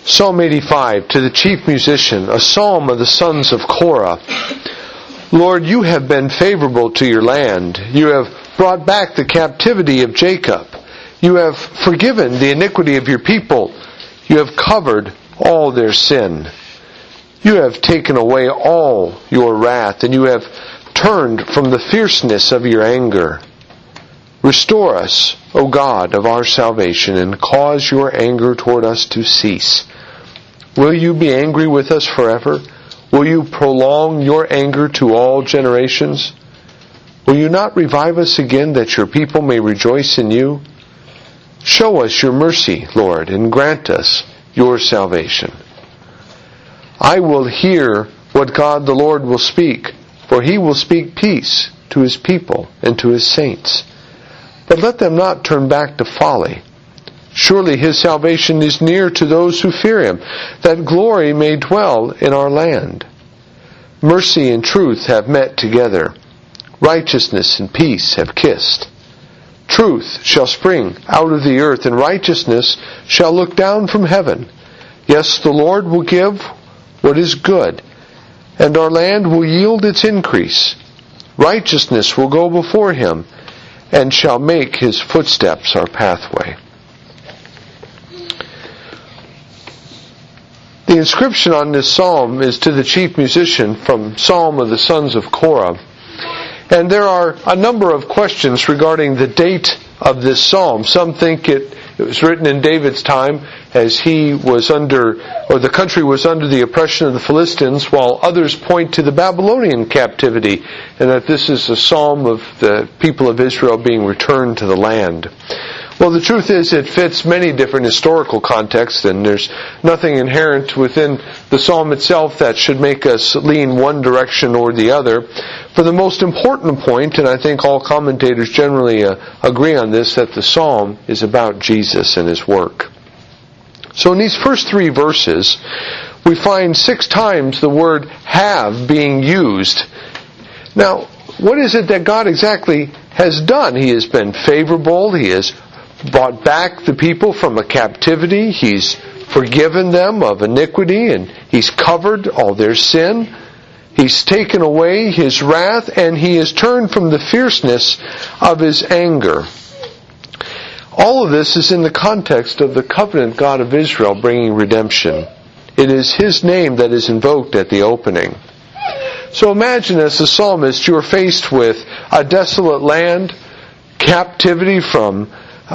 Psalm 85, to the chief musician, a psalm of the sons of Korah. Lord, you have been favorable to your land. You have brought back the captivity of Jacob. You have forgiven the iniquity of your people. You have covered all their sin. You have taken away all your wrath, and you have turned from the fierceness of your anger. Restore us, O God of our salvation, and cause your anger toward us to cease. Will you be angry with us forever? Will you prolong your anger to all generations? Will you not revive us again, that your people may rejoice in you? Show us your mercy, Lord, and grant us your salvation. I will hear what God the Lord will speak, for he will speak peace to his people and to his saints. But let them not turn back to folly. Surely his salvation is near to those who fear him, that glory may dwell in our land. Mercy and truth have met together. Righteousness and peace have kissed. Truth shall spring out of the earth, and righteousness shall look down from heaven. Yes, the Lord will give what is good, and our land will yield its increase. Righteousness will go before him, and shall make his footsteps our pathway. The inscription on this psalm is to the chief musician from Psalm of the Sons of Korah. And there are a number of questions regarding the date of this psalm. Some think it was written in David's time as he was under, or the country was under the oppression of the Philistines, while others point to the Babylonian captivity, and that this is a psalm of the people of Israel being returned to the land. Well, the truth is it fits many different historical contexts, and there's nothing inherent within the psalm itself that should make us lean one direction or the other. For the most important point, and I think all commentators generally agree on this, that the psalm is about Jesus and his work. So in these first 3 verses, we find 6 times the word have being used. Now, what is it that God exactly has done? He has been favorable. He has brought back the people from a captivity. He's forgiven them of iniquity, and he's covered all their sin. He's taken away his wrath, and he has turned from the fierceness of his anger. All of this is in the context of the covenant God of Israel bringing redemption. It is his name that is invoked at the opening. So imagine, as the psalmist, you are faced with a desolate land, captivity from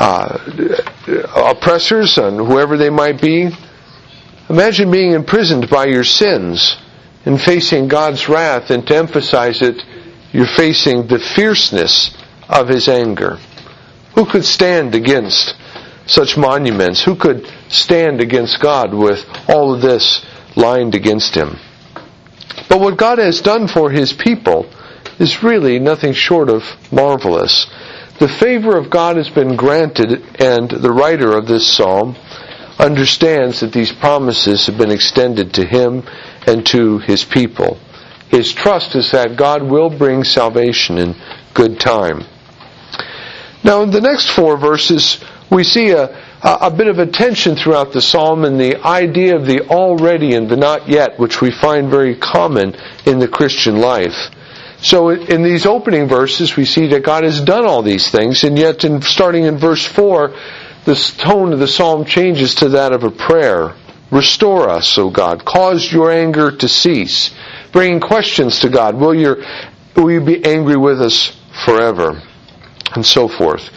oppressors and whoever they might be. Imagine being imprisoned by your sins and facing God's wrath, and to emphasize it, you're facing the fierceness of his anger. Who could stand against such monuments? Who could stand against God with all of this lined against him? But what God has done for his people is really nothing short of marvelous. The favor of God has been granted, and the writer of this psalm understands that these promises have been extended to him and to his people. His trust is that God will bring salvation in good time. Now, in the next 4 verses, we see a bit of a tension throughout the psalm in the idea of the already and the not yet, which we find very common in the Christian life. So in these opening verses, we see that God has done all these things, and yet starting in verse 4, the tone of the psalm changes to that of a prayer. Restore us, O God. Cause your anger to cease. Bringing questions to God. Will you be angry with us forever? And so forth.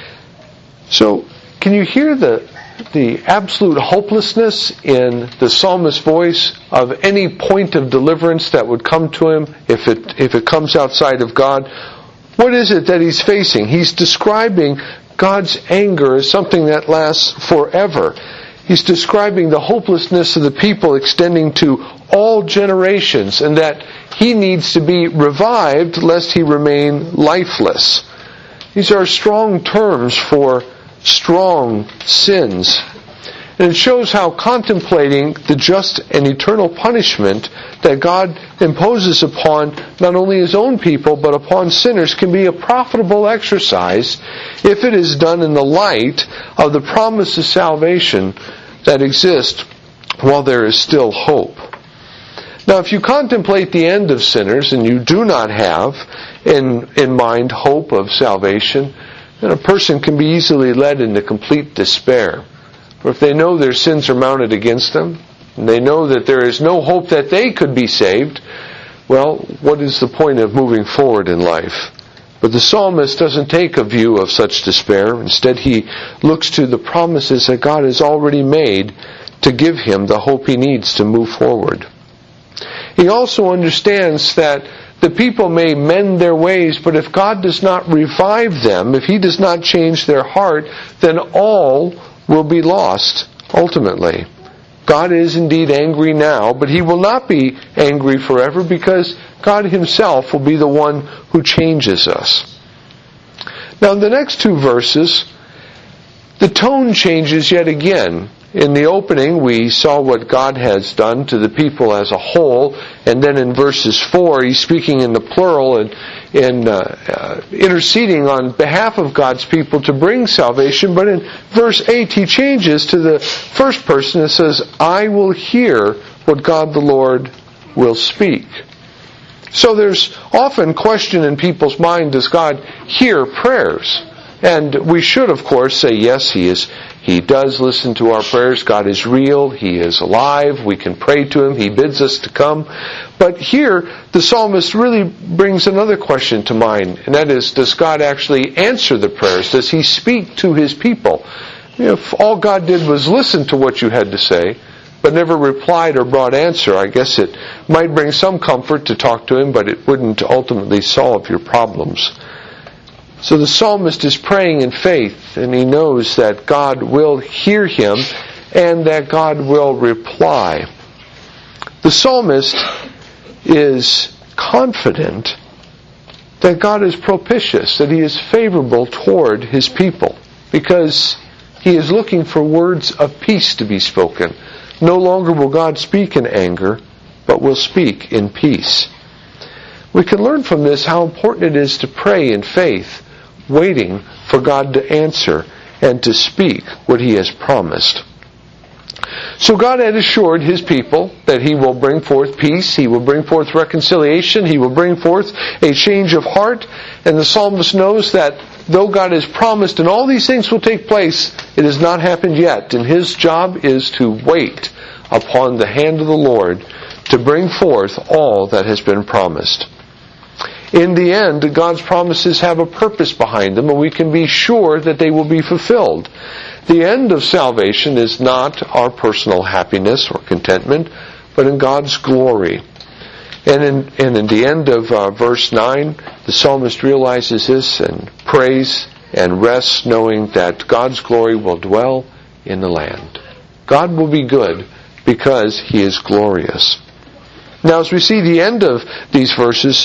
So, can you hear the absolute hopelessness in the psalmist's voice of any point of deliverance that would come to him if it comes outside of God? What is it that he's facing? He's describing God's anger as something that lasts forever. He's describing the hopelessness of the people extending to all generations, and that he needs to be revived lest he remain lifeless. These are strong terms for strong sins. And it shows how contemplating the just and eternal punishment that God imposes upon not only his own people but upon sinners can be a profitable exercise if it is done in the light of the promise of salvation that exists while there is still hope. Now, if you contemplate the end of sinners and you do not have in mind hope of salvation, then a person can be easily led into complete despair. For if they know their sins are mounted against them, and they know that there is no hope that they could be saved, well, what is the point of moving forward in life? But the psalmist doesn't take a view of such despair. Instead, he looks to the promises that God has already made to give him the hope he needs to move forward. He also understands that the people may mend their ways, but if God does not revive them, if He does not change their heart, then all will be lost, ultimately. God is indeed angry now, but He will not be angry forever because God Himself will be the one who changes us. Now in the next two verses, the tone changes yet again. In the opening, we saw what God has done to the people as a whole, and then in verses 4, He's speaking in the plural and interceding on behalf of God's people to bring salvation. But in verse 8, He changes to the first person and says, I will hear what God the Lord will speak. So there's often question in people's mind, does God hear prayers? And we should, of course, say yes, He does listen to our prayers. God is real. He is alive. We can pray to Him. He bids us to come. But here, the psalmist really brings another question to mind, and that is, does God actually answer the prayers? Does He speak to His people? If all God did was listen to what you had to say, but never replied or brought answer, I guess it might bring some comfort to talk to Him, but it wouldn't ultimately solve your problems. So the psalmist is praying in faith, and he knows that God will hear him and that God will reply. The psalmist is confident that God is propitious, that He is favorable toward His people, because he is looking for words of peace to be spoken. No longer will God speak in anger, but will speak in peace. We can learn from this how important it is to pray in faith, waiting for God to answer and to speak what He has promised. So God had assured His people that He will bring forth peace, He will bring forth reconciliation, He will bring forth a change of heart, and the psalmist knows that though God has promised and all these things will take place, it has not happened yet, and his job is to wait upon the hand of the Lord to bring forth all that has been promised. In the end, God's promises have a purpose behind them, and we can be sure that they will be fulfilled. The end of salvation is not our personal happiness or contentment, but in God's glory. And in the end of verse 9, the psalmist realizes this and prays and rests knowing that God's glory will dwell in the land. God will be good because He is glorious. Now, as we see the end of these verses,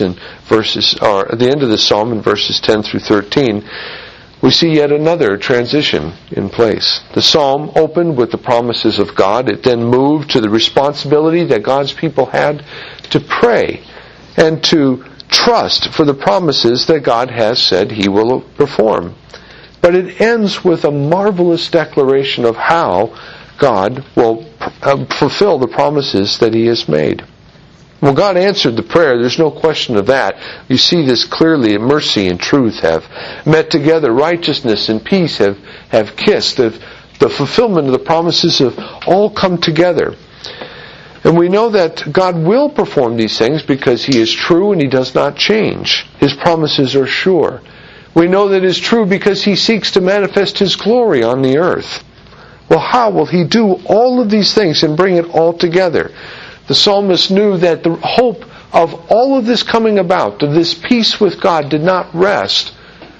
or the end of the psalm in verses 10 through 13, we see yet another transition in place. The psalm opened with the promises of God. It then moved to the responsibility that God's people had to pray and to trust for the promises that God has said He will perform. But it ends with a marvelous declaration of how God will fulfill the promises that He has made. Well, God answered the prayer, there's no question of that. You see this clearly. Mercy and truth have met together. Righteousness and peace have kissed. The fulfillment of the promises have all come together. And we know that God will perform these things because He is true and He does not change. His promises are sure. We know that it is true because He seeks to manifest His glory on the earth. Well, how will He do all of these things and bring it all together? The psalmist knew that the hope of all of this coming about, of this peace with God, did not rest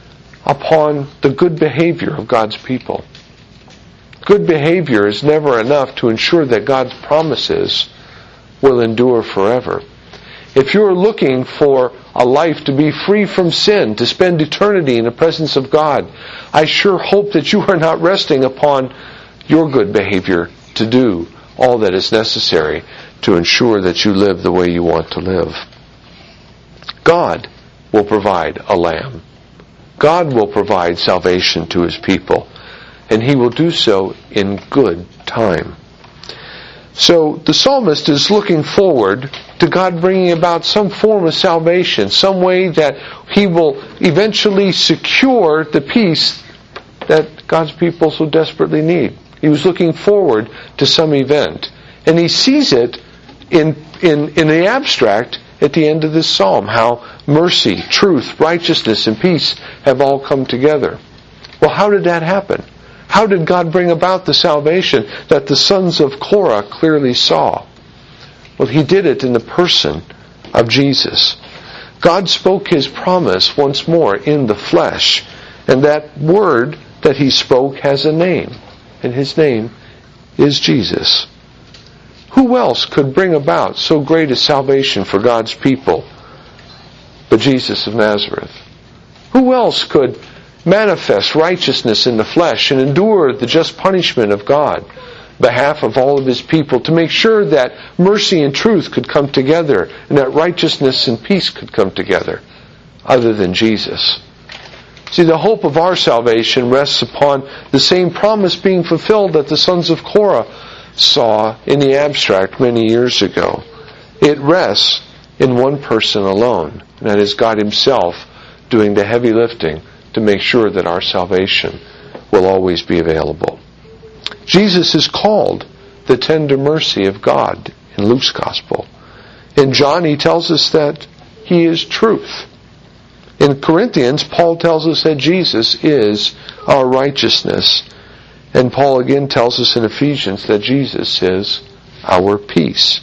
upon the good behavior of God's people. Good behavior is never enough to ensure that God's promises will endure forever. If you're looking for a life to be free from sin, to spend eternity in the presence of God, I sure hope that you are not resting upon your good behavior to do all that is necessary to ensure that you live the way you want to live. God will provide a lamb. God will provide salvation to His people, and He will do so in good time. So the psalmist is looking forward to God bringing about some form of salvation, some way that He will eventually secure the peace that God's people so desperately need. He was looking forward to some event. And he sees it in the abstract at the end of this psalm, how mercy, truth, righteousness, and peace have all come together. Well, how did that happen? How did God bring about the salvation that the sons of Korah clearly saw? Well, He did it in the person of Jesus. God spoke His promise once more in the flesh, and that word that He spoke has a name, and His name is Jesus. Who else could bring about so great a salvation for God's people but Jesus of Nazareth? Who else could manifest righteousness in the flesh and endure the just punishment of God on behalf of all of His people to make sure that mercy and truth could come together and that righteousness and peace could come together other than Jesus? See, the hope of our salvation rests upon the same promise being fulfilled that the sons of Korah saw in the abstract many years ago. It rests in one person alone, and that is God Himself doing the heavy lifting to make sure that our salvation will always be available. Jesus is called the tender mercy of God in Luke's Gospel. In John, He tells us that He is truth. In Corinthians, Paul tells us that Jesus is our righteousness. And Paul again tells us in Ephesians that Jesus is our peace.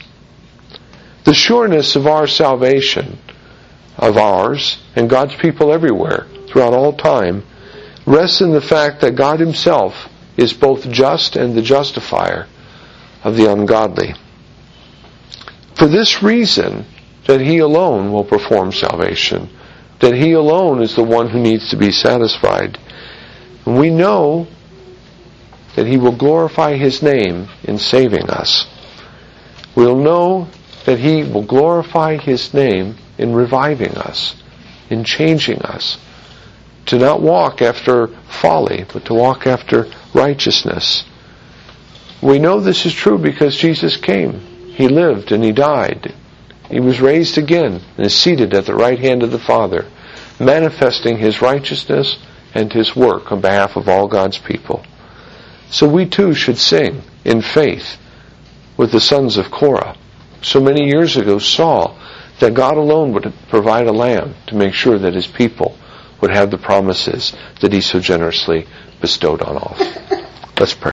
The sureness of our salvation, of ours and God's people everywhere, throughout all time, rests in the fact that God Himself is both just and the justifier of the ungodly. For this reason, that He alone will perform salvation, that He alone is the one who needs to be satisfied. And we know that He will glorify His name in saving us. We'll know that He will glorify His name in reviving us, in changing us, to not walk after folly, but to walk after righteousness. We know this is true because Jesus came. He lived and He died. He was raised again and is seated at the right hand of the Father, manifesting His righteousness and His work on behalf of all God's people. So we too should sing in faith with the sons of Korah. So many years ago saw that God alone would provide a lamb to make sure that His people would have the promises that He so generously bestowed on all. Let's pray.